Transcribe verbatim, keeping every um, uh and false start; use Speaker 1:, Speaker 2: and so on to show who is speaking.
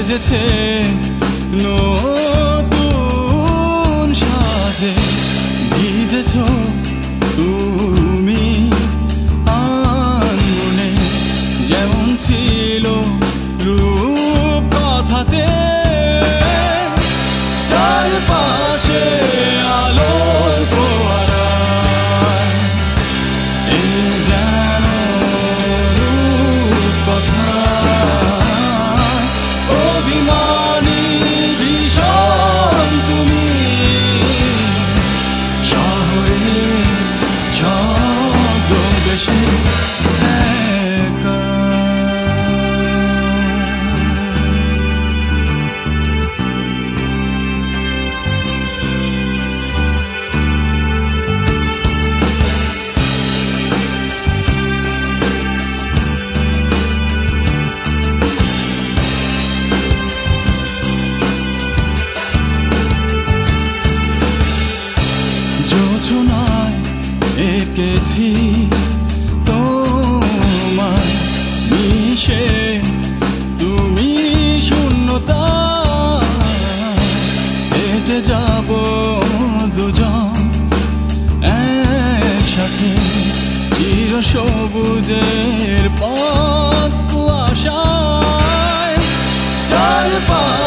Speaker 1: সেজেছে নতুন সাজে ভিজেছ তুমি আনমনে যেমন ছিল রূপ কথাতে চারপাশে আলোর ফোয়ারায় এ যেন রূপ কথা অভিমানী ভীষণ তুমি শহরে ছদ্মবেশে একা। যোজনায় এঁকেছি তোমায় মিশে তুমি শূন্যতা হেঁটে যাব দুজন একসাথে চির সবুজের পথ কুয়াশায় চারপাশে